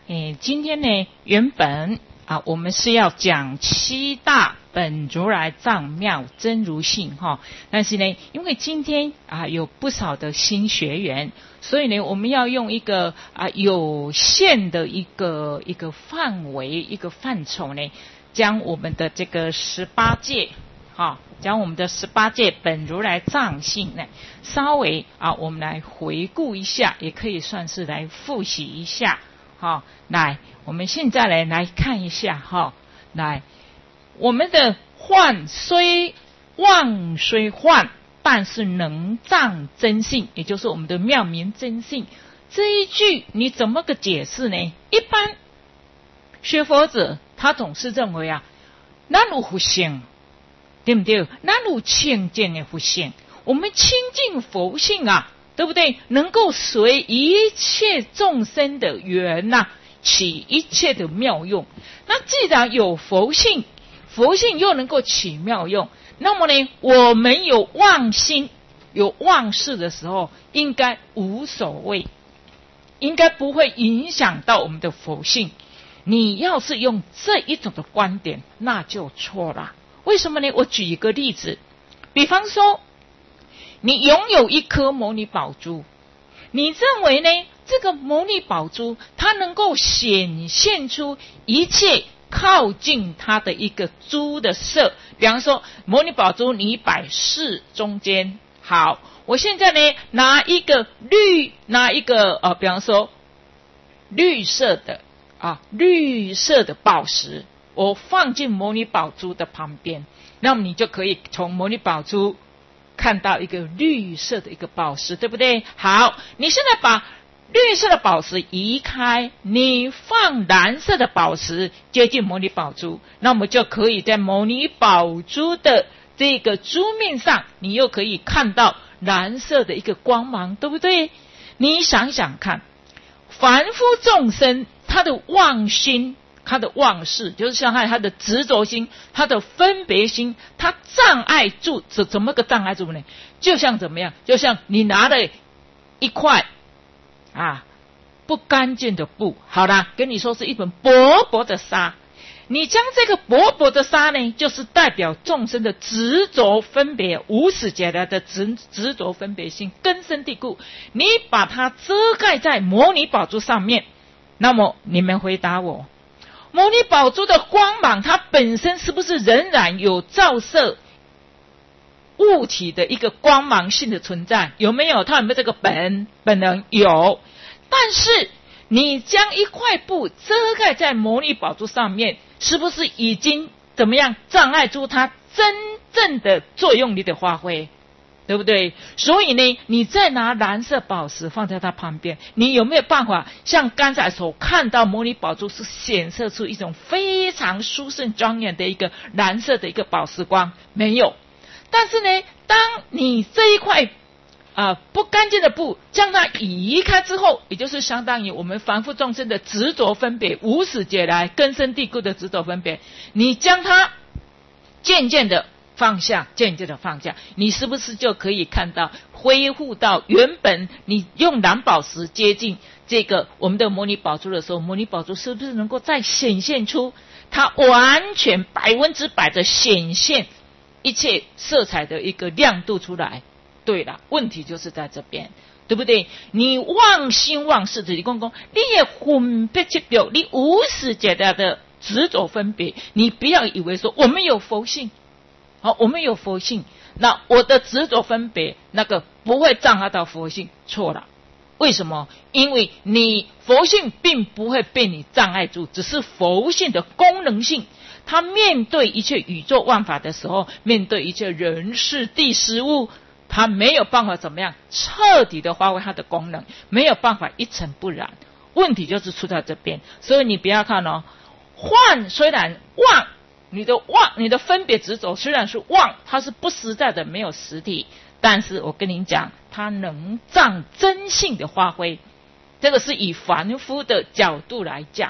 今天呢，原本我们是要讲七大本如来藏妙真如性哈，但是呢，因为今天有不少的新学员，所以呢，我们要用一个有限的一个范围一个范畴呢，将我们的这个18戒将我们的18戒本如来藏性呢，稍微我们来回顾一下，也可以算是来复习一下。来，我们现在来看一下来，我们的幻虽妄虽幻，但是能藏真性，也就是我们的妙明真性。这一句你怎么个解释呢？一般学佛者他总是认为咱有佛性，对不对？咱有清净的佛性，我们清净佛性对不对？能够随一切众生的缘起一切的妙用。那既然有佛性，佛性又能够起妙用，那么呢，我们有妄心有妄事的时候，应该无所谓，应该不会影响到我们的佛性。你要是用这一种的观点，那就错了。为什么呢？我举一个例子，比方说你拥有一颗摩尼宝珠，你认为呢，这个摩尼宝珠它能够显现出一切靠近它的一个珠的色。比方说摩尼宝珠你摆饰中间，好，我现在呢拿一个比方说绿色的宝石，我放进摩尼宝珠的旁边，那么你就可以从摩尼宝珠看到一个绿色的一个宝石，对不对？好，你现在把绿色的宝石移开，你放蓝色的宝石接近摩尼宝珠，那么就可以在摩尼宝珠的这个珠面上，你又可以看到蓝色的一个光芒，对不对？你想想看，凡夫众生他的妄心，他的妄事，就是像他的执着心，他的分别心，他障碍住，怎么个障碍住呢？就像怎么样？就像你拿了一块不干净的布，好啦，跟你说是一本薄薄的纱，你将这个薄薄的纱呢，就是代表众生的执着分别，无始劫来的执着分别心根深蒂固，你把它遮盖在摩尼宝珠上面，那么你们回答我，摩尼宝珠的光芒，它本身是不是仍然有照射物体的一个光芒性的存在？有没有？它有没有这个本能？有。但是你将一块布遮盖在摩尼宝珠上面，是不是已经怎么样障碍住它真正的作用力的发挥？对不对？所以呢，你再拿蓝色宝石放在它旁边，你有没有办法像刚才所看到摩尼宝珠是显示出一种非常殊胜庄严的一个蓝色的一个宝石光？没有。但是呢，当你这一块不干净的布将它移开之后，也就是相当于我们凡夫众生的执着分别，无始劫来根深蒂固的执着分别，你将它渐渐的放下，你是不是就可以看到恢复到原本你用蓝宝石接近这个我们的摩尼宝珠的时候，摩尼宝珠是不是能够再显现出它完全100%的显现一切色彩的一个亮度出来？对了，问题就是在这边，对不对？你妄心妄事的你公公，你也分别执着，你无始劫来的执着分别，你不要以为说我们有佛性，我们有佛性，那我的执着分别那个不会障碍到佛性，错了。为什么？因为你佛性并不会被你障碍住，只是佛性的功能性，它面对一切宇宙万法的时候，面对一切人事地事物，它没有办法怎么样彻底的发挥它的功能，没有办法一尘不染。问题就是出在这边。所以你不要看幻虽然妄，你的分别执着虽然是妄，它是不实在的，没有实体，但是我跟你讲，它能障真性的发挥。这个是以凡夫的角度来讲，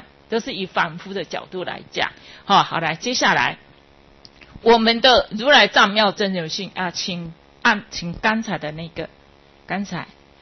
好，来，接下来我们的如来藏妙真如性请刚才的那个，刚才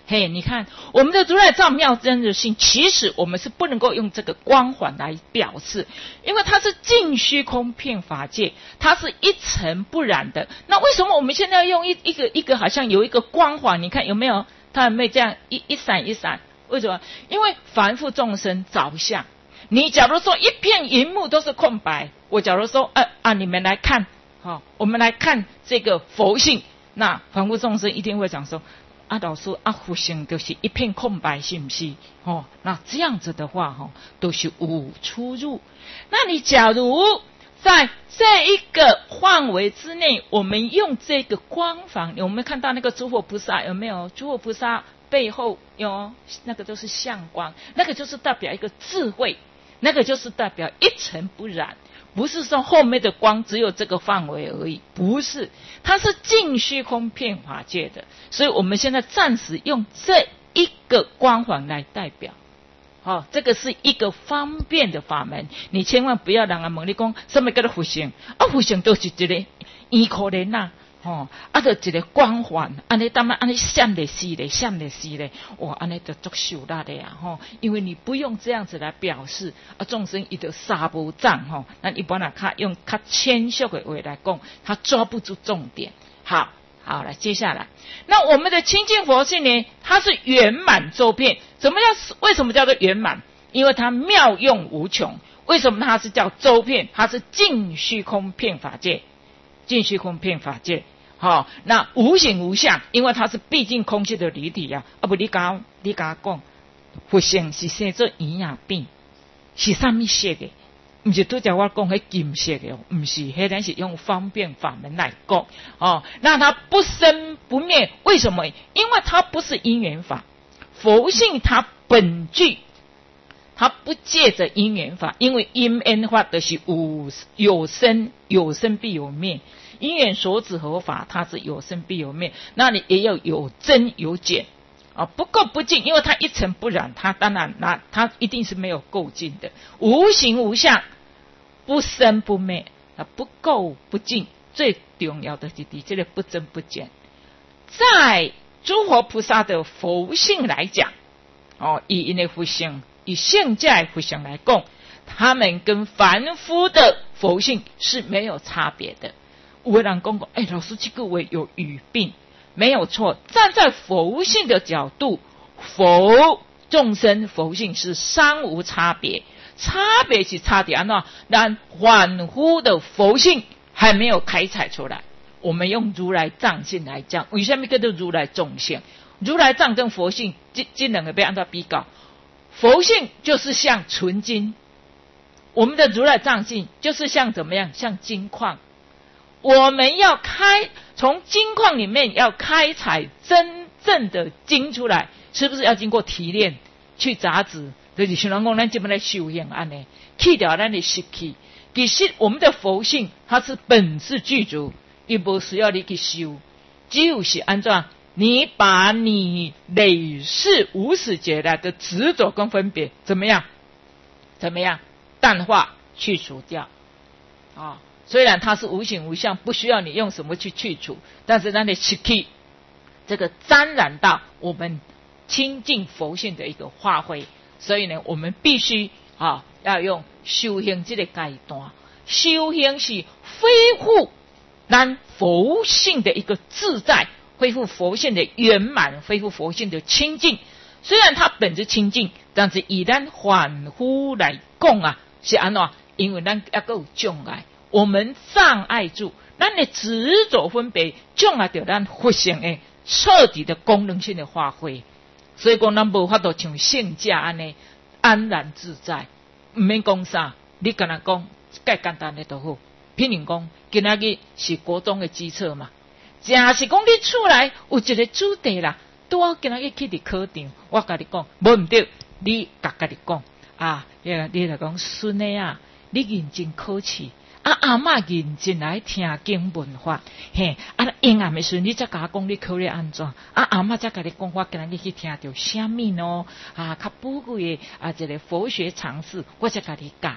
嘿，你看我们的如来藏妙真如性，其实我们是不能够用这个光环来表示，因为它是尽虚空遍法界，它是一尘不染的。那为什么我们现在要用一个好像有一个光环？你看有没有？它有没有这样一闪一闪？为什么？因为凡夫众生着相。你假如说一片荧幕都是空白，我假如说你们来看，我们来看这个佛性，那凡夫众生一定会讲说，老师佛性就是一片空白，是不是？那这样子的话，都是无出入。那你假如在这一个范围之内，我们用这个光芒，我们看到那个诸佛菩萨有没有？诸佛菩萨背后有那个都是相光，那个就是代表一个智慧，那个就是代表一尘不染，不是说后面的光只有这个范围而已，不是，它是尽虚空遍法界的，所以我们现在暂时用这一个光环来代表。这个是一个方便的法门，你千万不要让人问你讲什么叫做佛性，佛性都是一个圆可怜呐，就一个光环，安尼当然安尼闪咧死咧，闪咧死咧，哇，安尼就足受力的呀，因为你不用这样子来表示，众生伊就杀无障，那一般用较谦虚的话来讲，他抓不住重点。好了，接下来，那我们的清净佛性呢？它是圆满周遍。为什么叫做圆满？因为它妙用无穷。为什么它是叫周遍？它是尽虚空遍法界，尽虚空遍法界。那无形无相，因为它是毕竟空虚的离体啊。不，你讲，佛性是生做圆呀变，是什么色的？不是拄则我讲迄金色的，不是，迄咱是用方便法门来讲那它不生不灭，为什么？因为它不是因缘法，佛性它本具，它不借着因缘法，因为因缘法的是有生必有灭，因缘所指合法，它是有生必有灭，那你也要有增有减。不垢不净，因为它一尘不染，它当然它一定是没有垢净的，无形无相，不生不灭，不垢不净，最重要的是这个不增不减。在诸佛菩萨的佛性来讲，以因的佛性，以现在佛性来讲，他们跟凡夫的佛性是没有差别的。有的人讲老师这个话有语病。没有错，站在佛性的角度，众生佛性是三无差别，差别是差在哪？但凡夫的佛性还没有开采出来。我们用如来藏性来讲，为什么叫做如来众性？如来藏跟佛性这两个被按照比较，佛性就是像纯金，我们的如来藏性就是像怎么样？像金矿。我们要从金矿里面要开采真正的金出来，是不是要经过提炼去杂质？就是像人讲咱这么来修行安尼，去掉咱的习气。其实我们的佛性它是本自具足，也不需要你去修，只有是按照你把你累世无始劫来的执着跟分别怎么样淡化去除掉虽然它是无形无相，不需要你用什么去去除，但是它的习气这个沾染到我们亲近佛性的一个发挥，所以呢，我们必须要用修行这个阶段。修行是恢复咱佛性的一个自在，恢复佛性的圆满，恢复佛性的清净。虽然它本质清净，但是以咱凡夫来讲是安怎？因为咱还有障碍。我们障碍住，咱的执着分别，障碍到咱佛性的彻底的功能性的发挥。所以讲，咱无法度像圣者安尼安然自在，唔免讲啥，你跟他讲，介简单的都好。譬如讲，今仔日是国中的基测嘛，正是讲你厝内有一个主题啦，拄好今仔日去伫课场，我甲你讲，无唔对，你甲你讲你来讲孙的你认真考试。阿嬷认真来听经文法，阴暗的时你才甲我讲你考虑安怎？阿嬷才甲你讲，我今日去听到什么呢？较宝贵的这个佛学常识，我才甲你教。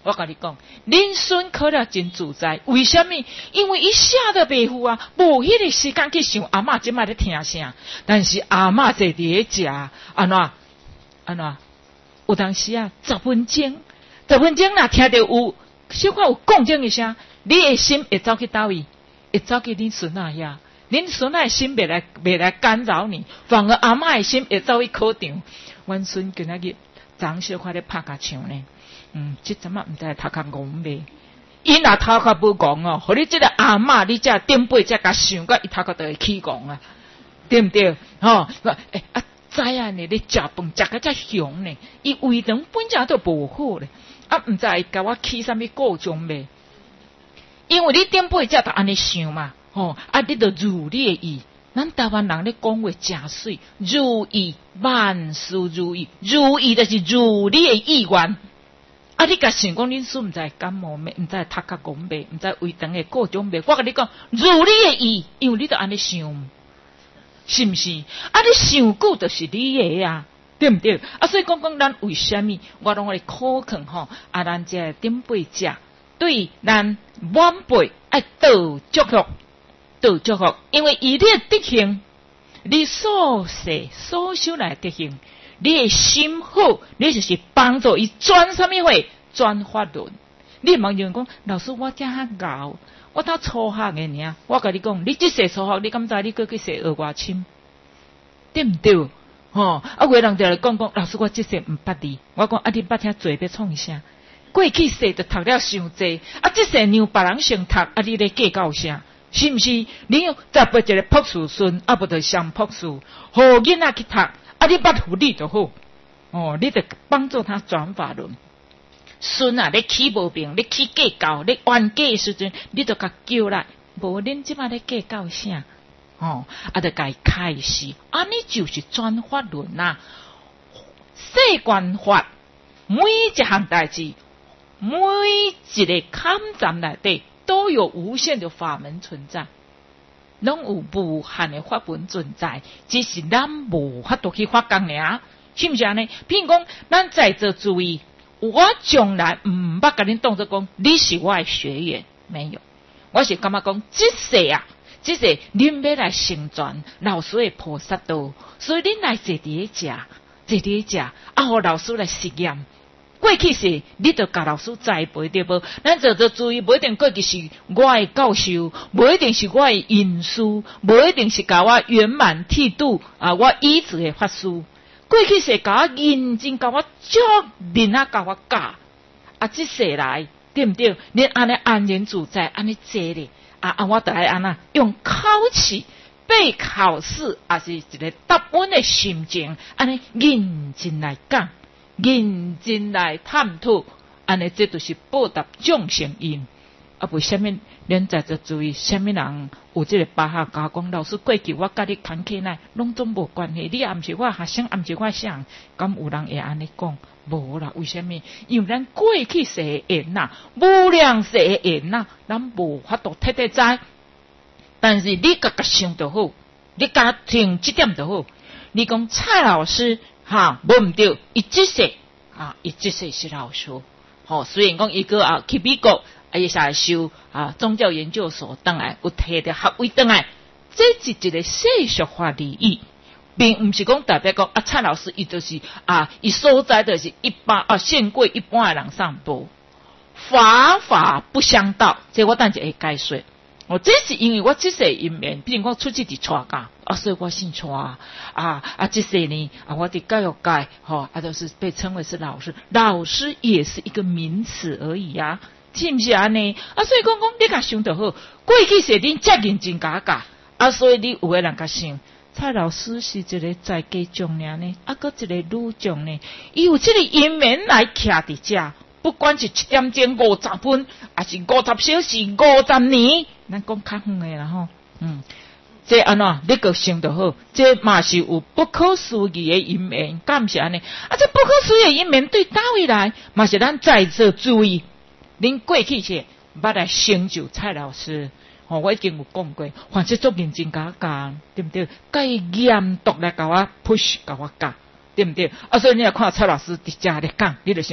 我跟你讲，恁孙考了真自在，为什么？因为伊写都袂赴啊，无迄个时间去想阿嬷即摆咧听啥，但是阿嬷坐伫咧食，安怎？有当时啊，10分钟若听到有小可有共振一声，你的心会走去倒位，会走去恁孙仔遐。恁孙仔的心袂来干扰你，反而阿嬷的心会走去考场。阮孙今仔日昨小可咧拍甲唱呢，即阵仔毋知头壳戆袂？伊若头壳无戆哦，互你即个阿嬷，你才顶背才甲想到伊头壳就会起戆啊，对毋对？知影呢，你食饭食甲遮凶呢，伊胃肠本身都无好咧，毋知伊甲我起啥物故障袂？因为你顶背才着安尼想嘛。你着如你的意，咱台湾人咧讲话真水，如意万事如意，如意就是如你的意愿。你甲想讲恁孙毋知感冒咩，毋知头壳戆袂，毋知胃肠的各种袂，我甲你讲，如你的意，因为你着安尼想，是毋是？你想久就是你的啊，对毋对？所以讲咱为虾米，我拢会考劝咱这顶辈者对咱晚辈爱多祝福。多祝福，因为以你的德行，你所学所修来的德行，你的心好，你就是帮助伊转什么会转法轮。你茫人讲，老师我遮较熬，我到初学的尔，我甲你讲，你即世初学，你敢知你去学学偌深，对毋对？有个人就来讲，老师我即世毋捌你，我讲你捌听做要创啥？过去世就读了伤济，即世让别人先读，你咧计较啥？是毋是？你再拨一个博士孙，无就上博士，互囡仔去读，你捌互你就好。你就帮助他转法轮。孙啊，你起无病，你起计较，你冤家的时阵，你就甲叫来，无恁即摆咧计较啥？就甲伊开示，你就是转法轮呐。世间法，每一项代志，每一个坎站内底。都有无限的法门存在，拢有无限的法门存在，只是咱无法度去发讲尔，是毋是安尼？譬如讲，咱在座诸位，我从来毋捌甲恁当作讲你是我的学员，没有，我是感觉讲即世恁要来成全老师的菩萨道，所以恁来坐伫咧食，互老师来实验。过去是你着甲老师栽培对无？咱做注意，无一定过去是我的教授，无一定是我的引师，无一定是甲我圆满剃度我医治的法师。过去是甲我认真，甲我足认甲我教。即世来对毋对？恁安尼安然自在，安尼坐咧我着爱安那用考试背考试，是一个答案的心情，安尼认真来讲。认真来探讨，安尼这就是报答众生因。为什么恁在这注意？什么人有这个巴哈加讲？老师过去我甲你谈起来，拢总无关系。你也毋是我学生，也毋是我谁，敢有人会安尼讲？无啦，为什么？因为咱过去世的缘无量世的缘咱无法度彻底知。但是你甲想就好，你甲听这点就好。你讲蔡老师。无毋对，伊即世是老师，虽然讲伊个去美国，伊是修宗教研究所，当然有摕着学位，当然这是一个世俗化利益，并毋是讲代表讲蔡老师伊就是伊所在就是一般现贵一般的人上无法不相道，这我等下会解说。这是因为我即世因缘，比如讲出去伫带教，所以我姓带即世呢我伫教育界就是被称为是老师，老师也是一个名词而已是毋是安尼？所以讲你甲想就好，过去是恁遮认真教所以你有个人甲想，蔡老师是一个在家众呢，搁一个女众呢，伊有即个因缘来徛伫遮。不管是7点钟50分，还是50小时50年，咱讲较远的啦这安怎你个想就好，这嘛是有不可思议的因缘，敢毋是安尼？这不可思议的因缘对倒位来，嘛是咱在座注意，恁过去是捌来成就蔡老师。我已经有讲过，凡是做认真教，对不对？该严督来甲我 push 甲我教。对不对？所以你要看蔡老师伫遮咧讲，你就想讲，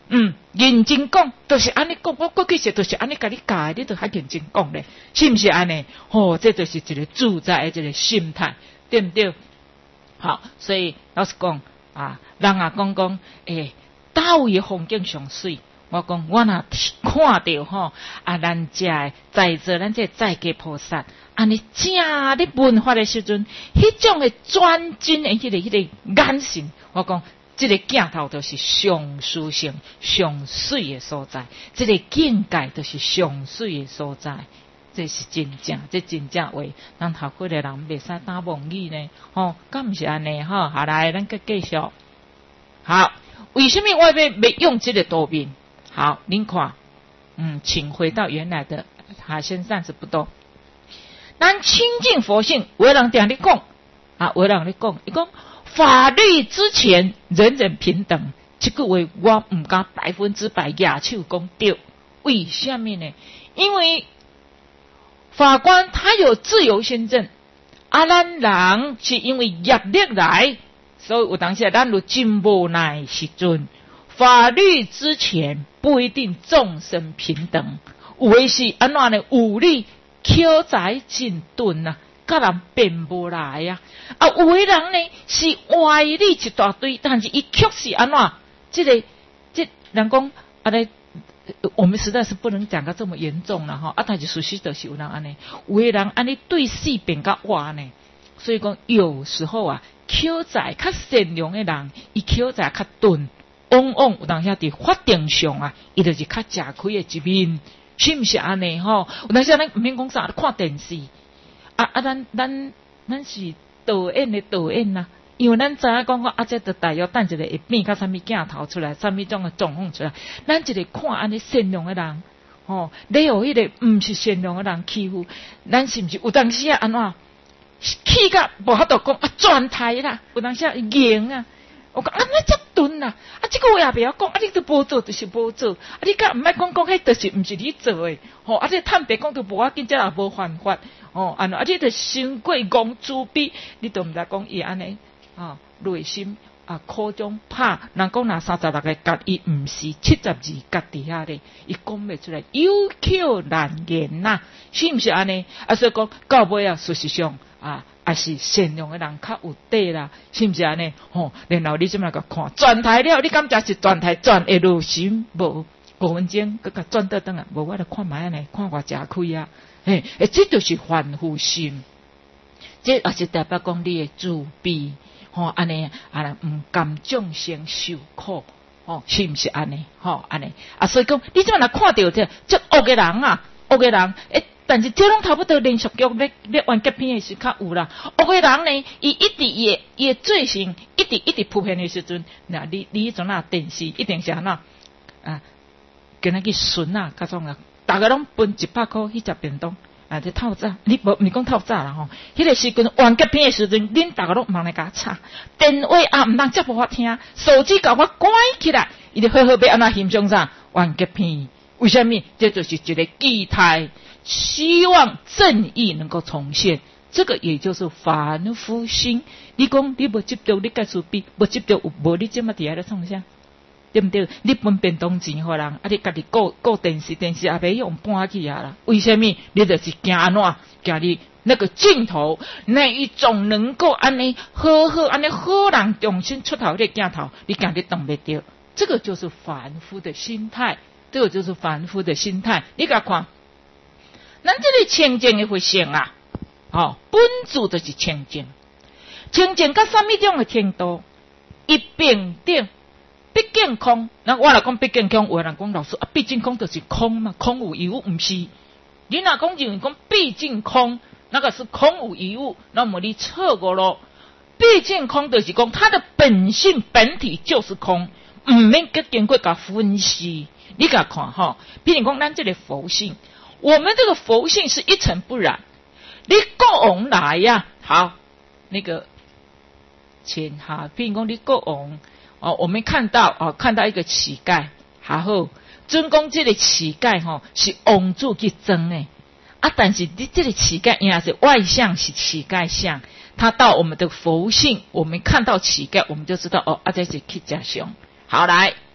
认真讲，就是安尼讲，我过去是就是安尼甲你教，你都还认真讲咧，是不是安尼？这就是一个自在的一个心态，对不对？好，所以老实讲人讲倒位的风景上水，我讲我若看到咱在座咱这在家菩萨，安尼正咧闻法的时阵，迄种的专精的迄个眼神，我讲。这个镜头就是上殊胜、上水的所在，这个境界就是上水的所在，这是真正，这真正话，咱学会的人袂使打妄语呢。敢毋是安尼？好来，咱继续。好，为什么我要用这个多面？好，您看，请回到原来的，先暂时不动。咱亲近佛性，有的人定咧讲，有的人咧讲，伊讲。法律之前人人平等，这句话我唔敢100%举手讲对。为什么呢？因为法官他有自由心证，咱人是因为业力来，所以有当时咱就真无奈时阵，法律之前不一定众生平等，有的是安怎呢？有理口才真钝啊。甲人变无来有的人呢是歪理一大堆，但是伊确实安怎？这人讲我们实在是不能讲到这么严重了但是事实就是有人安尼，有的人安尼对事变甲歪呢，所以讲有时候口才较善良的人，伊口才较钝，往往有当时伫法庭上伊就是较吃亏的一面，是不是安尼有当时咱毋免讲啥，看电视。咱是导演的导演呐，因为咱知影讲这个大约等一个会变到啥物镜头出来，啥物种的状况出来，咱一个看安尼善良的人，你有迄个毋是善良的人欺负，咱是毋是有当时安怎气甲无法度讲转台啦，有当时赢我讲那遮钝啦，这个话也袂晓讲，你都无做就是无做，你甲毋爱讲迄就是毋是你做诶，这坦白讲都无要紧，这也无犯法，你著伤过公主比，你都毋知讲伊安尼内心苦中拍，人讲若36个角，伊毋是72角底下咧，伊讲袂出来，有口难言呐，是毋是安尼？所以讲到尾事实上也是善良的人较有底啦，是毋是安尼？然后你这么个看转台了，你感觉是转台转会落心无？5分钟，佮甲转倒转来，无我来看卖安尼，看我吃亏啊！这就是凡夫心，这也是代表讲你的自卑，安尼毋甘众生受苦，是毋是安尼？安尼所以讲你这么来看到这恶的人恶的人但是这拢差不多连续剧咧完结篇的时较有啦。恶的人呢，伊一直伊罪行一直铺现的时阵，那你迄种电视一定是安怎跟那个孙甲种大家拢分100块去食便当这透早，你毋是讲透早啦迄个时阵完结篇的时阵，恁大家拢忙来甲吵，电话毋通接无法听，手机甲我关起来，伊就好好要安怎欣赏啥完结篇？为什么？这就是一个期待。希望正义能够重现，这个也就是凡夫心。你讲你无执着，你该输比无执着，无你这么底下咧创啥？对不对？你分便当钱互人，你家己顾电视也袂用搬去啦。为什么？你就是惊安怎？惊你那个镜头，那一种能够安尼好安尼好人重新出头的镜头，你惊你挡袂着。这个就是凡夫的心态，这个就是凡夫的心态。你甲看。咱这个清净的佛性本自就是清净，清净到什么种的程度？一平等，毕竟空。那我来讲毕竟空，有人讲老师毕竟空就是空嘛，空无一物，不是？你若讲认为讲毕竟空，那个是空无一物，那么你错过了。毕竟空就是讲它的本性本体就是空，唔免去经过甲分析。你甲看比如讲咱这个佛性。我们这个佛性是一尘不染，你国王来呀，好，那个请譬如讲你国王我们看到一个乞丐，然后尊公这个乞丐是王主去争的但是你这个乞丐应该是外相是乞丐相，他到我们的佛性，我们看到乞丐，我们就知道这是乞丐相。好来，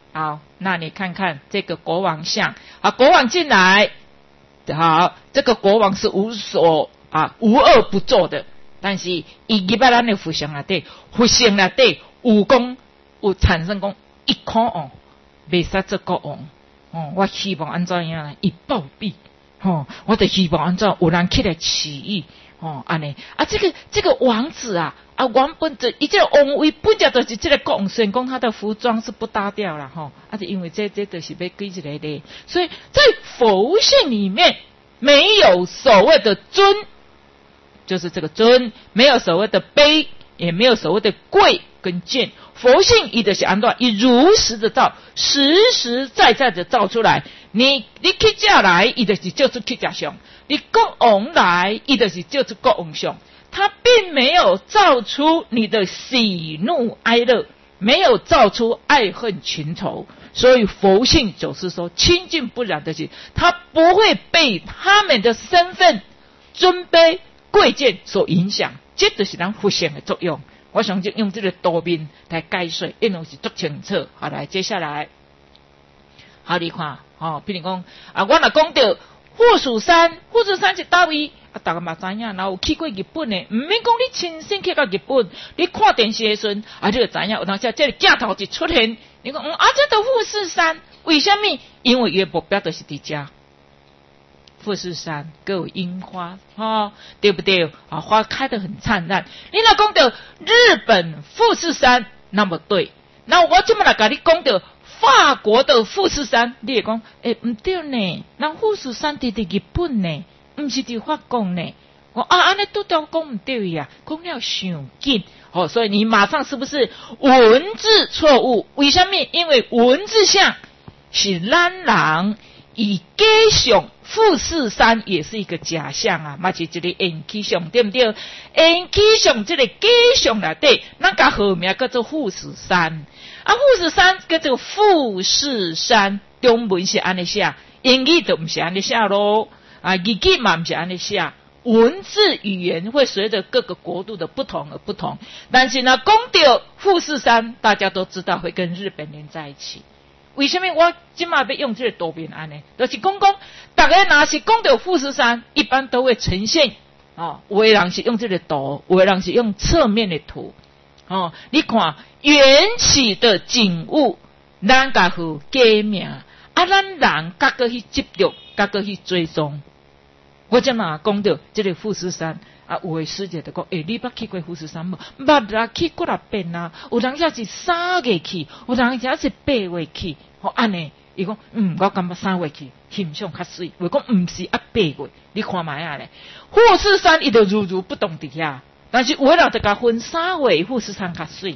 好，那你看看这个国王像啊，国王进来，好，这个国王是无恶不作的，但是伊入来咱的福相内底，福相内底有讲有产生讲一可王，袂使做国王。我希望安怎样呢？伊暴毙。我就希望安怎有人起来起义。安尼啊，这个王子啊，原本就伊这个王位本来就是这个国王，虽然讲他的服装是不搭调啦，就因为这就是要归一个的，所以在佛性里面没有所谓的尊，就是这个尊，没有所谓的卑，也没有所谓的贵跟贱。佛性伊就是安怎，伊如实的造，实实在在的造出来。你去家来，伊就是就是去家相；你国王来，伊就是就是国王相。他并没有造出你的喜怒哀乐，没有造出爱恨情仇。所以佛性就是说清净不染的心，他不会被他们的身份、尊卑、贵贱所影响。这就是咱佛性的作用。我想就用这个多面来解说，因为是足清楚。好，来接下来，好你看，比如讲我若讲到富士山是倒位？大家嘛知影，然后有去过日本的，唔免讲你亲身去到日本，你看电视的时阵，你就知影，有当时这个镜头一出现，你讲这都富士山，为什么？因为伊的目标就是伫遮。富士山各有樱花，对不对？花开得很灿烂。你若讲到日本富士山，那么对。那我这么来跟你讲到法国的富士山，你会讲，唔对呢，那富士山伫日本呢，唔是伫法国呢。安尼都讲唔对呀，讲了伤紧。所以你马上是不是文字错误？为什么？因为文字上是咱人以假象。富士山也是一个假象啊，嘛是一个演技象，对不对？演技象这个假象内底，咱甲号名叫做富士山。富士山叫做富士山，中文是安尼写，英语就不是安尼写咯。日语嘛不是安尼写。文字语言会随着各个国度的不同而不同，但是呢，讲到富士山，大家都知道会跟日本连在一起。为什么我今嘛要用这个多边案呢？就是讲大家若是讲到富士山，一般都会呈现有的人是用这个图，有的人是用侧面的图。你看缘起的景物，咱甲有假名，咱人各个去执着，各个去追踪。我今嘛讲到这个富士山。有的师姐就讲，你捌去过富士山无？捌啦，去过6遍啦。有人家是3月去，有人家是8月去。安尼，伊讲，我感觉3月去，形象较水。我讲，唔是8月，你看卖啊咧。富士山伊就如不动伫遐，但是有的人就甲分3月富士山较水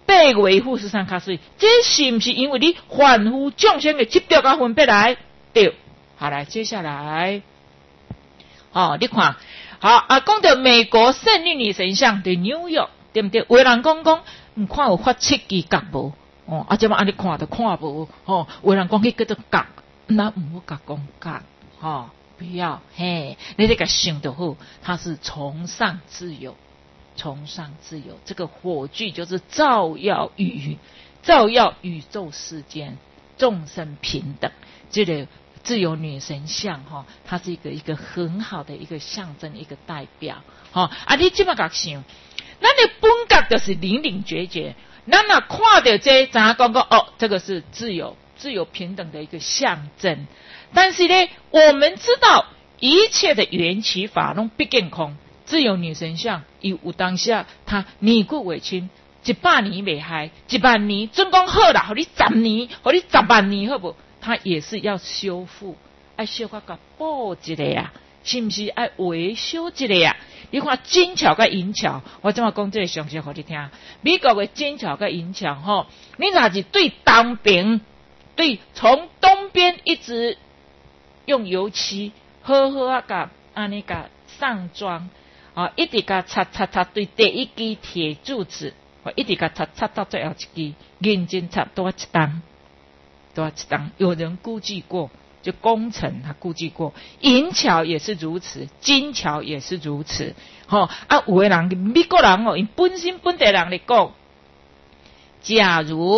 ，8月富士山较水。这是不是因为你凡夫众生的执着甲分别来？对。好，来接下来，你看。好讲到美国胜利女神像的纽约，对不对？有人讲看有发7支角无？这么安尼看就看无。有人讲去叫做角，那唔好讲角，不要嘿，你这个想就好，它是崇尚自由，崇尚自由。这个火炬就是照耀宇宙世间众生平等，这个。自由女神像它是一个很好的一个象征，一个代表你这么个想，咱的本格就是凛凛决绝，咱若看到这咱讲这个是自由平等的一个象征。但是呢，我们知道一切的缘起法拢必见空。自由女神像有当下它年过为轻，100年未害，10000年准讲好啦，互你10年，互你10万年，好不？它也是要修复，要修个补一个呀，是不是要维修一个呀？你看金桥跟银桥，我怎么讲这个详细给你听？美国的金桥跟银桥你若是对东边，对从东边一直用油漆好好甲安尼甲上妆一直甲擦对第一支铁柱子，一直甲擦到最后一支，认真擦多一档。有人估计过，就工程他估计过，银桥也是如此，金桥也是如此。有的人美国人因本地人来讲，假如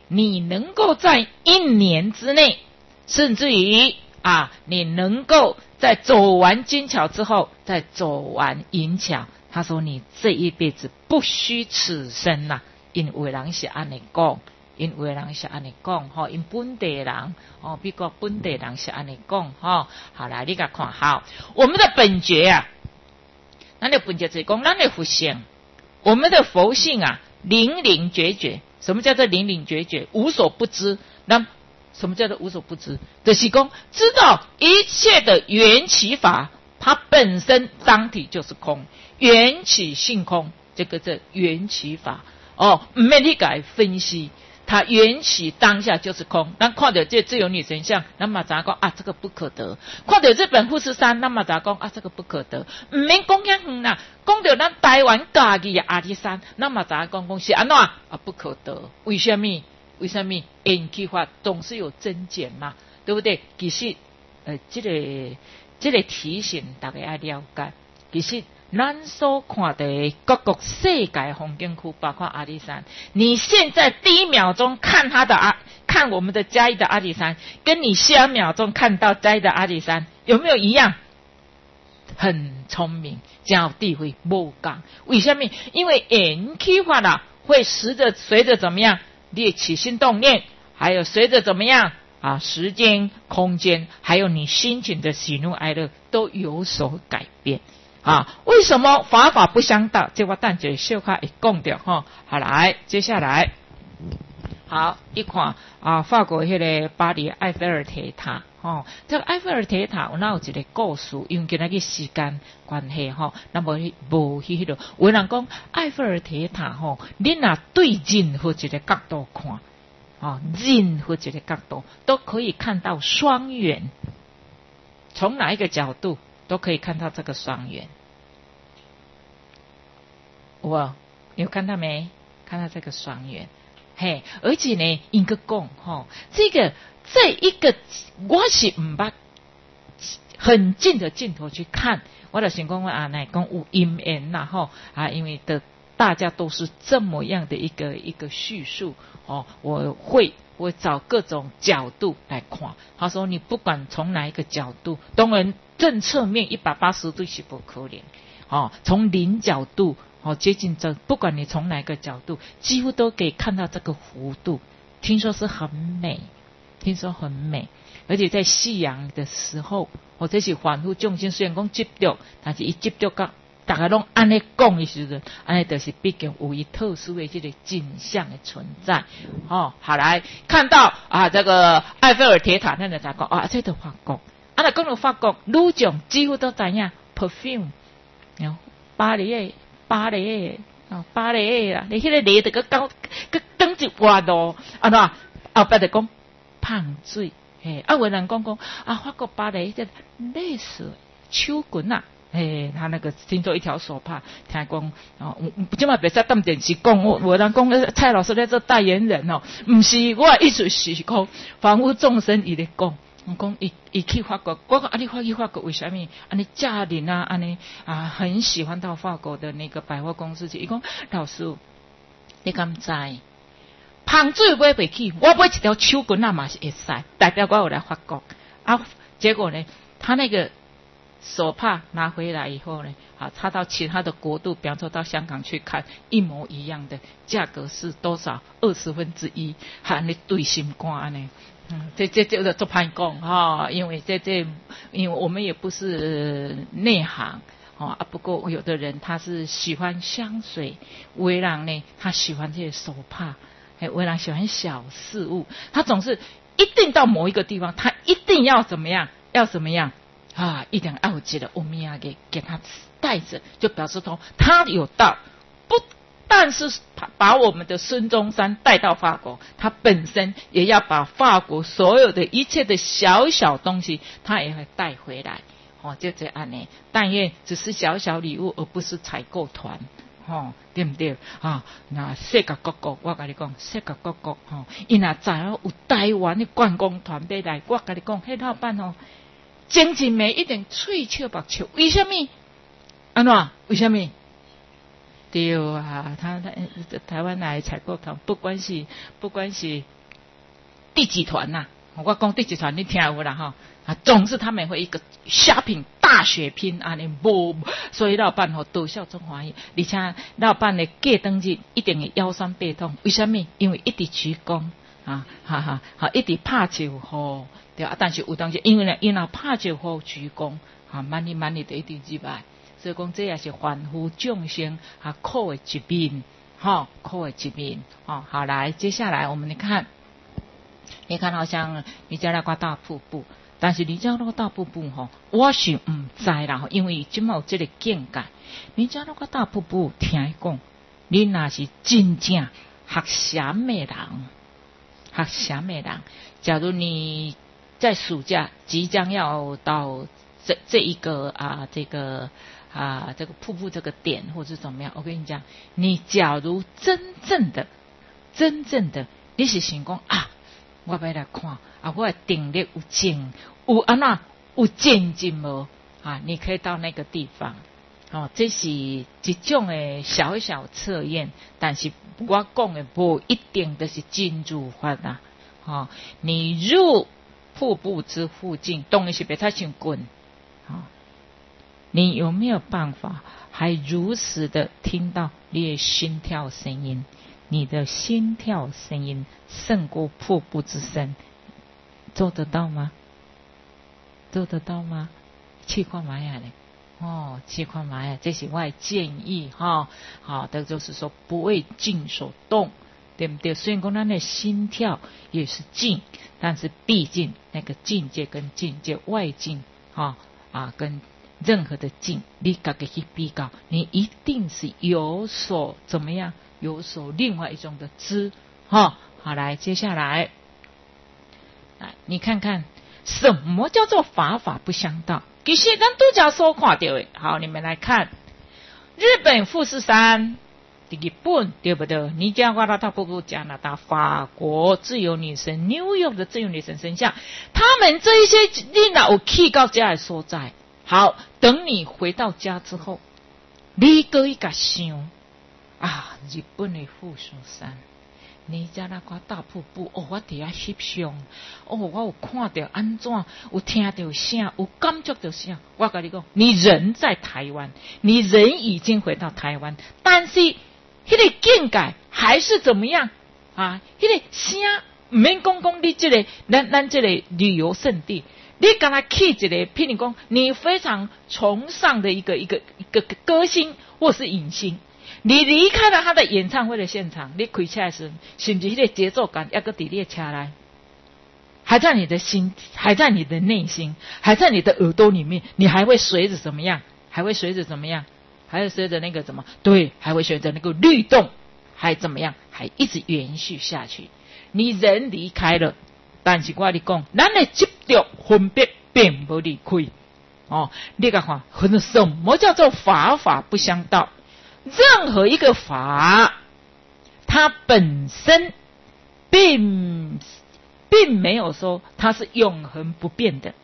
你能够在1年之内，甚至于你能够在走完金桥之后再走完银桥，他说你这一辈子不虚此生啦，因为人是这样讲，因为人是这样讲，因本地人美国本地人是这样讲好来你给看好我们的本觉咱的本觉就是讲咱的佛性，我们的佛性灵灵觉觉。什么叫做灵灵觉觉？无所不知。那什么叫做无所不知？就是说知道一切的缘起法，它本身当体就是空，缘起性空，这个是缘起法不免你给分析，它缘起当下就是空。咱看到这自由女神像，那么咱讲这个不可得；看到这本富士山，那么咱讲这个不可得。唔免讲遐远啦，讲到咱台湾家己的阿里山，那么咱讲是安怎不可得？为什么？为什么？缘起法总是有增减嘛，对不对？其实这个提醒大家要了解，其实咱所看的各个世界风景区，包括阿里山，你现在第一秒钟看看我们的嘉义的阿里山，跟你下一秒钟看到嘉义的阿里山，有没有一样？很聪明，真有智慧，不讲。为什么？因为缘起法会随着怎么样？你起心动念，还有随着怎么样时间、空间，还有你心情的喜怒哀乐都有所改变为什么法不相当？这我等下小可会讲到好来，接下来好一看法国那个巴黎埃菲尔铁塔这个埃菲尔铁塔有一个故事，因为今仔日时间关系那无去迄度。有人讲埃菲尔铁塔你若对任何一个角度看任何一个角度都可以看到双圆，从哪一个角度都可以看到这个双圆。有看到没？看到这个双圆。而且呢，应该讲这一个我是唔捌很近的镜头去看，我就想讲乃讲有因缘啦因为大家都是这么样的一个叙述我会找各种角度来看。他说你不管从哪一个角度，当然正侧面180度是不可能从零角度接近这，不管你从哪个角度，几乎都可以看到这个弧度。听说是很美，而且在夕阳的时候这是凡夫众生虽然讲执着，但是伊执着到大家拢安尼讲的时候，安尼就是毕竟有一特殊的这个景象的存在好来看到这个埃菲尔铁塔，咱就讲这都法国那讲到法国女将几乎都知影 perfume 巴黎啦，你迄个离得个高个等一外路后壁就讲香水有人讲法国巴黎这类似手裙他那个听说一条手帕，听讲今晚别再当电视讲有人讲蔡老师在做代言人不是，我意思是讲凡夫众生伊咧讲。我讲伊去法国，我讲你去法国为什么？你家人安尼很喜欢到法国的那个百货公司去。伊讲老师，你敢知？香水买不起，我买一条手裙嘛是会使，代表我有来法国结果呢，他那个手帕拿回来以后呢，他到其他的国度，比方说到香港去看，一模一样的，价格是多少？1/20，你对心肝安尼。这就做歹讲因为因为我们也不是内行不过有的人他是喜欢香水，有的人呢他喜欢这些手帕，有的人喜欢小事物，他总是一定到某一个地方，他一定要怎么样，一定要有一个欧米亚给他带着，就表示说他有到不。但是把我们的孙中山带到法国，他本身也要把法国所有的一切的小小东西，他也会带回来就这样呢。但愿只是小小礼物，而不是采购团对不对那世界各国，我跟你讲，世界各国他若知道有台湾的观光团要来，我跟你讲，那老板真美一点，翠笑白笑，为什么？为什么？ 对啊，他台湾来采购团，不管是第几团呐、我讲第几团你听有啦哈啊，总是他们会一个 shopping 大血拼啊，你不，所以老板吼多笑中欢喜，而且老板的过灯日一定会腰酸背痛，为什么？因为一直鞠躬啊，哈哈，好一直拍招呼，对啊，但是有当时因为呢，因为拍招呼鞠躬，啊，慢日的一直入来。所以讲，这也是凡夫众生啊苦的一面，苦的一面，好，来，接下来我们来看，你看好像尼加拉瓜大瀑布，但是尼加拉瓜大瀑布我是唔知啦，因为今有这个见解，尼加拉瓜大瀑布听讲，你若是真正学禅的人，假如你在暑假即将要到这一个这个瀑布这个点或者怎么样，我跟你讲，你假如真正的，你是想讲啊，我要来看啊，我的定力有静，有安那有静静无啊？你可以到那个地方，这是一种的小小测验，但是我讲的不一定都是真如法啦，你入瀑布之附近，当然是别太像滚，你有没有办法还如实的听到你的心跳声音？你的心跳声音胜过瀑布之声，做得到吗？去看玛雅呢？去看玛雅，这是我的建议好，的就是说不为静所动，对不对？虽然说咱的心跳也是静，但是毕竟那个境界跟境界外境跟任何的境，你自己去比较，你一定是有所怎么样，有所另外一种的知，好，来，接下来，你看看什么叫做法法不相道？其实咱都讲所看到的，好，你们来看，日本富士山，日本对不对？尼加拉大瀑布，加拿大、法国自由女神，New York的自由女神神像，他们这一些你若有去到这的所在。好，等你回到家之后，你搁一个想啊，日本的富士山，尼加拉瓜大瀑布，我伫遐翕相，我有看到安怎，有听到啥，有感觉到啥。我跟你讲，你人在台湾，你人已经回到台湾，但是迄个境界还是怎么样啊？迄个啥，唔免讲你这个咱这个旅游胜地。你跟他去一个，譬如讲，你非常崇尚的一个歌星或是影星，你离开了他的演唱会的现场，你开车的时候，是不是那个节奏感要搁伫你的车来，还在你的心，还在你的内心，还在你的耳朵里面，你还会随着怎么样？还会随着那个怎么？对，还会随着那个律动，还怎么样？还一直延续下去。你人离开了。但是我跟你讲，咱的执着分别并不离开。你看看，什么叫做法法不相道？任何一个法，它本身并没有说它是永恒不变的，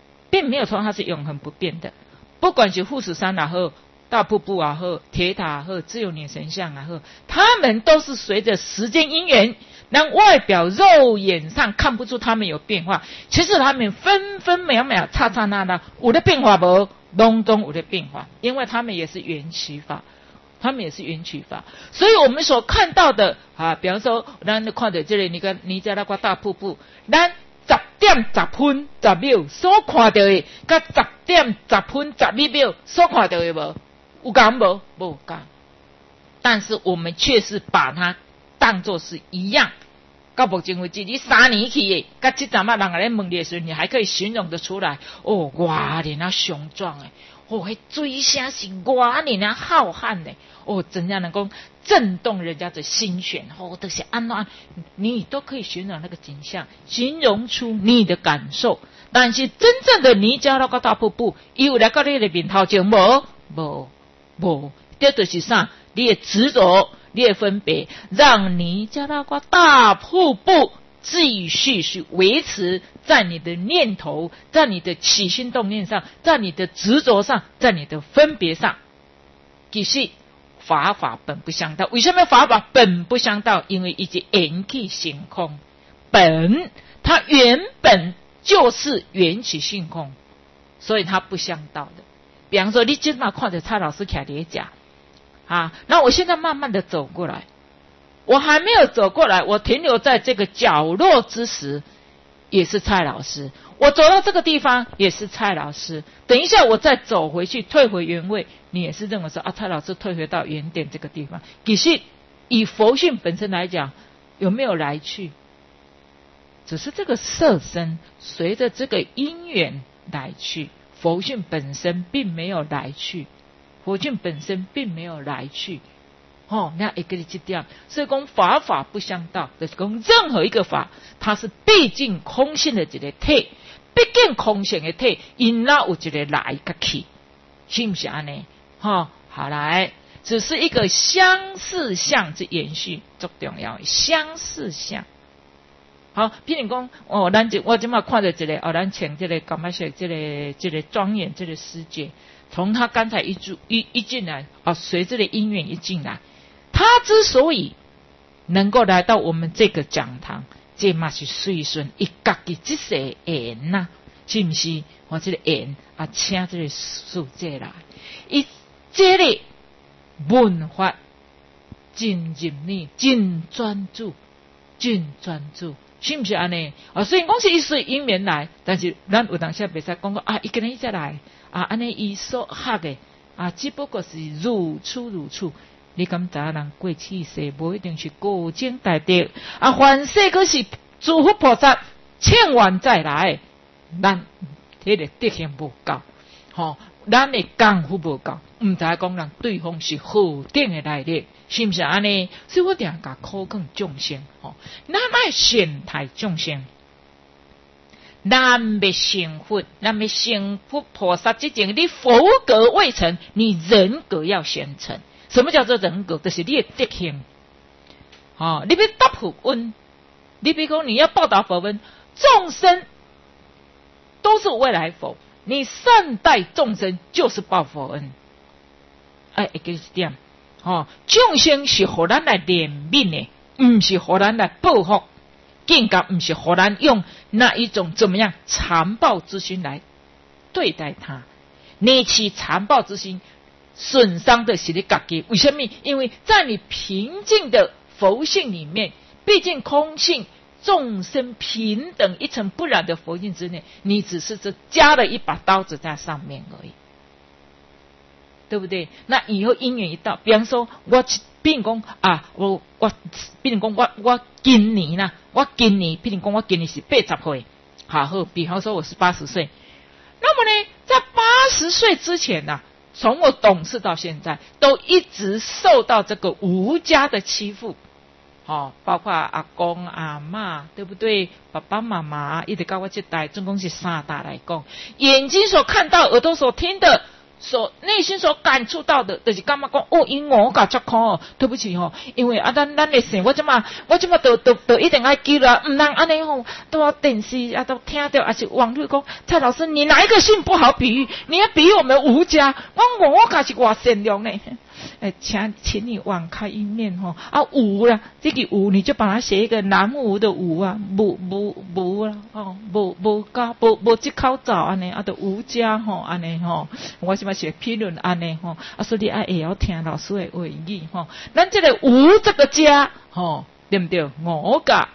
不管是富士山也好，大瀑布也好，铁塔也好，自由女神像也好，它们都是随着时间因缘。让外表肉眼上看不出他们有变化，其实他们分分秒秒、刹刹那那有的变化无，当中有的变化，因为他们也是缘起法，所以我们所看到的比方说，咱看到这里，你看尼加拉瓜大瀑布，咱10点10分10秒所看到的，跟10点10分12秒所看到的无，有同无？无同，但是我们却是把它当作是一样。到目前为止，你3年去的，跟这阵人来问你的时候，你还可以形容得出来。哇，你那雄壮诶，迄水声是哇，你那浩瀚诶，怎样能够震动人家的心弦？都是安安，你都可以形容那个景象，形容出你的感受。但是真正的尼加拉瓜大瀑布，伊有来到你的面头前无，这就是啥？你的执着。你的分别，让尼加拉瓜大瀑布继续是维持在你的念头，在你的起心动念上，在你的执着上，在你的分别上。其实法法本不相道。为什么法法本不相道？因为一直缘起性空，本它原本就是缘起性空，所以它不相道的。比方说，你今嘛看着蔡老师徛在家啊，那我现在慢慢的走过来，我还没有走过来，我停留在这个角落之时，也是蔡老师。我走到这个地方也是蔡老师，等一下我再走回去退回原位，你也是认为说啊，蔡老师退回到原点这个地方。其实以佛性本身来讲，有没有来去？只是这个色身随着这个因缘来去，佛性本身并没有来去，佛性本身并没有来去。那一个这点，所以讲法法不相道，就是讲任何一个法，它是毕竟空性的一个体，毕竟空性的体，因那有一个来个去，是不是安尼？好来，只是一个相似相之延续，最重要的相似相。好，譬如讲，我今嘛看着这个，咱请这个干嘛写这个庄严这个师姐，从他刚才一进来，随这个因缘一进来。他之所以能够来到我们这个讲堂，这嘛是随顺一家己这些缘呐，是不是？我这个缘请这个师姐来，伊这个文法真入呢，真专注，是不是安尼？虽然讲是伊随因缘来，但是咱有当时袂使讲伊个人再来安尼伊所学的只不过是如处。你敢知人过去世无一定是高僧大德凡世可是诸佛菩萨千万再来，咱迄个德行无够，咱的功夫无够，唔知讲人对方是何等的来历，是不是安尼？所以我定甲考劝众生，咱爱善待众生，咱要成佛，咱要成佛菩萨之前，你佛格未成，你人格要先成。什么叫做人格？就是你的德行。你要答佛恩，你比如说你要报答佛恩，众生都是未来佛，你善待众生就是报佛恩。一个是这样。众生是互咱来怜悯的，不是互咱来报复，更加不是互咱用那一种怎么样残暴之心来对待他。你起残暴之心，损伤的是你自己。为什么？因为在你平静的佛性里面，毕竟空性众生平等一尘不染的佛性之内，你只是加了一把刀子在上面而已，对不对？那以后因缘一到，比方说比如讲比如讲我今年啦，比如讲我今年是80岁，好，比方说我是80岁，那么呢，在80岁之前呐，从我懂事到现在，都一直受到这个无家的欺负，包括阿公阿嬷，对不对？爸爸妈妈一直到我这代，总共是3代来讲，眼睛所看到，耳朵所听的，所内心所感触到的，就是感觉讲因我搞足苦，对不起因为咱的生我这么都一定爱记了，唔能安尼都电视都听到，还是网络讲蔡老师，你哪一个性不好比喻？你要比喻我们吴家，我可是我善良呢。请你网开一面无啦，这个无你就把它写一个南无的无无啦无这口罩安尼都无家安尼我是要写批论安尼所以你也要听老师的话语咱这个无这个家对不对？我家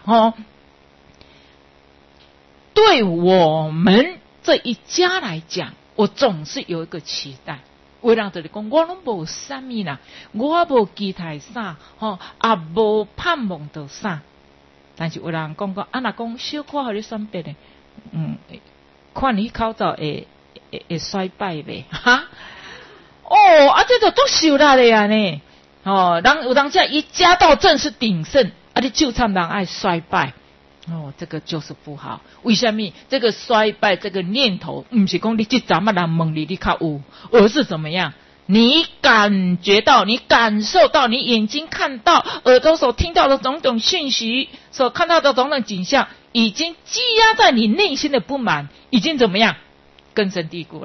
对我们这一家来讲，我总是有一个期待。有人就你讲，我拢无啥物啦，我无期待啥，也无盼望到啥。但是有人讲过，若讲小可互你选别的，看你口罩会衰败呗，这就都受啦的呀呢。有人讲一家道正是鼎盛，你就差人爱衰败。这个就是不好。为什么？这个衰败这个念头，不是讲你这咱们人梦里你较有，而是怎么样？你感觉到，你感受到，你眼睛看到，耳朵所听到的种种讯息，所看到的种种景象，已经积压在你内心的不满，已经怎么样？根深蒂固了。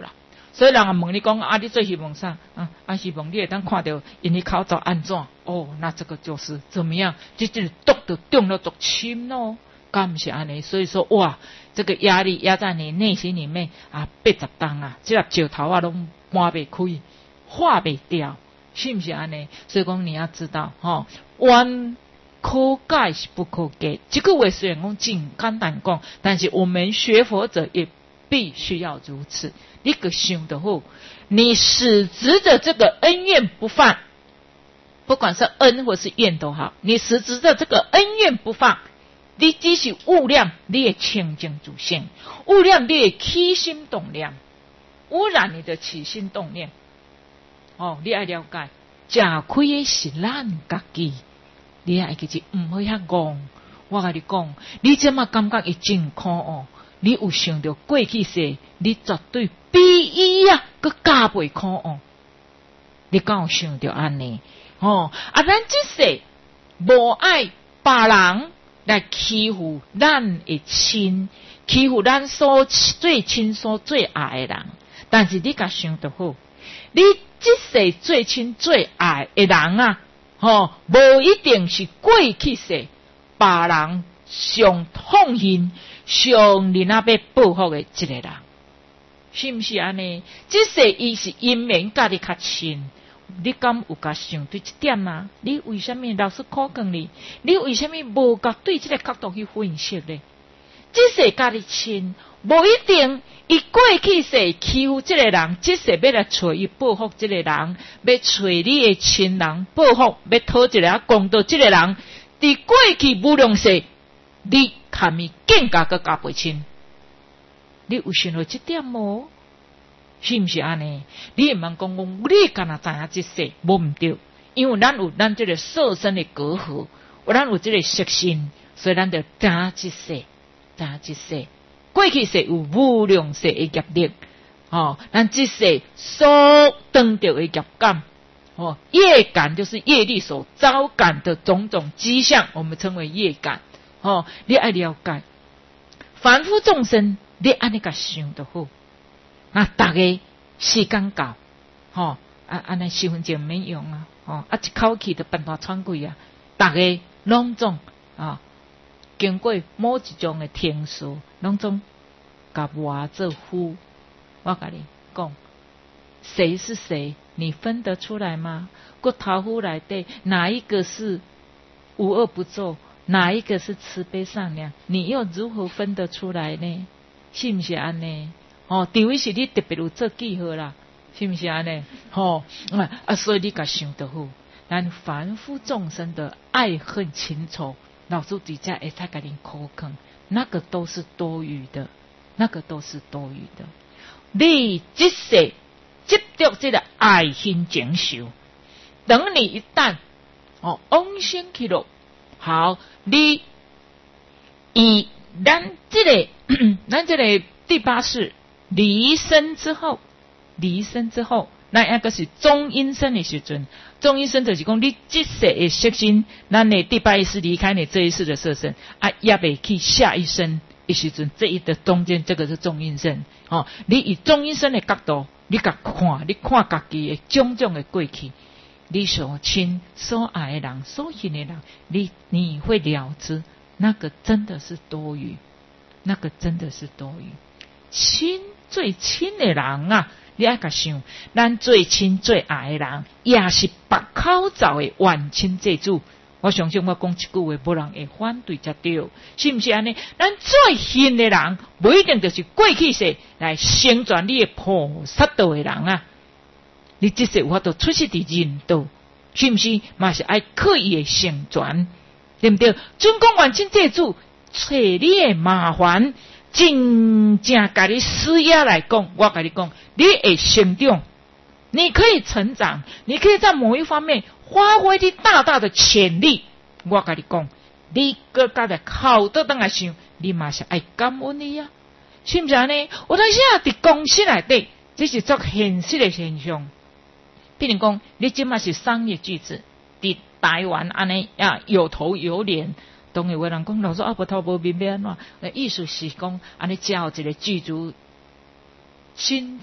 所以人也问你讲啊，你最希望啥啊？希望你会当看到因的口罩安怎？哦，那这个就是怎么样？这就是毒就中了毒深咯，敢不是安尼？所以说哇，这个压力压在你内心里面啊，80担啊，这粒石头啊拢搬不开，化不掉，是不是安尼？所以讲你要知道哈，弯可改是不可改。这个话虽然讲真简单讲，但是我们学佛者也必须要如此。你个想得好，你死执着这个恩怨不放，不管是恩或是怨都好，你死执着这个恩怨不放，你只是污染你的清净自性，污染你的起心动念，污染你的起心动念。哦，你要了解，吃亏的是咱自己，你要记住，唔好遐讲。我跟你讲，你这么感觉伊真可恶。你有想到过去世，你绝对比伊啊，佮加倍可恶。你敢有想到安尼？哦，啊，咱这世无爱别人来欺负咱的亲，欺负咱所最亲所最爱的人。但是你甲想得好，你这世最亲最爱的人啊，无一定是过去世别人上痛恨。上你那边报复的这个人，是不是安尼？这世伊是因缘甲你较亲，你敢有甲想对这点啊？你为什么老是考讲你？你为什么无甲对这个角度去分析呢？这世甲你亲，无一定伊过去世欺负这个人，这世要来找伊报复这个人，要找你的亲人报复，要讨一个公道，这个人伫过去无良世。你看伊更加个加倍亲，你有想到这点无？是不是安尼？你唔通讲你敢若知影这世无唔对，因为咱有咱这个色身的隔阂，咱有这个色心，所以咱就知影这世，知影这世。过去世有无量世的业力，咱这世所得到的业感，业感就是业力所招感的种种迹象，我们称为业感。你爱了解，凡夫众生，你安尼个想就好。那大家时间到，安尼10分钟免用啊，一口气就办大喘气啊。大家拢总经过某一种的天数，拢总甲我做夫。我甲你讲，谁是谁？你分得出来吗？骨头夫内底哪一个是无恶不作？哪一个是慈悲善良？你又如何分得出来呢？是不是安尼？除非是你特别有做记号啦，是不是安尼？所以你甲想得好，咱凡夫众生的爱恨情仇，老师底下会使甲恁口坑，那个都是多余的，那个都是多余的。你这世执着这个爱恨情仇，等你一旦往生去了。好，你以咱这个第八世离身之后，那一个是中阴身的时阵，中阴身就是讲你这世的色身，咱的第八意识离开你这一世的色身也未去下一生的时阵，这一的中间这个是中阴身。你以中阴身的角度，你看家己的种种的过去。你所亲所爱的人，所恨的人，你会了知，那个真的是多余，那个真的是多余。最亲的人啊，你爱甲想，咱最亲最爱的人，也是白口罩的万亲祭祖。我相信我讲一句话，无人会反对才对，是不是安尼？咱最恨的人，不一定就是过去世来宣传你的菩萨道的人啊。你这世有法度出世伫人道，是不是？嘛是爱刻意的宣传，对不对？准讲万亲祭祖，找你的麻烦，真正甲你施压来讲，我甲你讲，你会成长，你可以成长，你可以在某一方面发挥你大大的潜力。我甲你讲，你搁家的靠倒当来想，你嘛是爱感恩你啊，是不是安尼？有当时伫公司内底，这是做现实的现象。譬如讲，你即嘛是商业巨子，伫台湾安尼有头有脸，当然有人讲老师无头无面要安怎？意思是讲安尼教一个剧组群众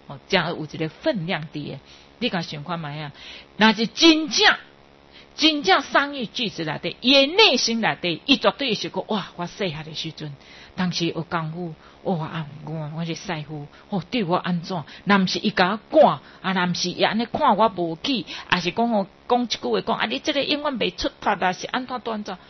哦，这样有一个分量伫诶。你甲想看卖啊？那是真正商业句子内底，伊内心内底，伊绝对是讲哇！我细汉的时阵，当时有功夫，我是师傅，对我安怎？若毋是伊甲我赶，若毋是伊安尼看我无起，还是讲讲一句话讲，你这个永远袂出发，是安怎？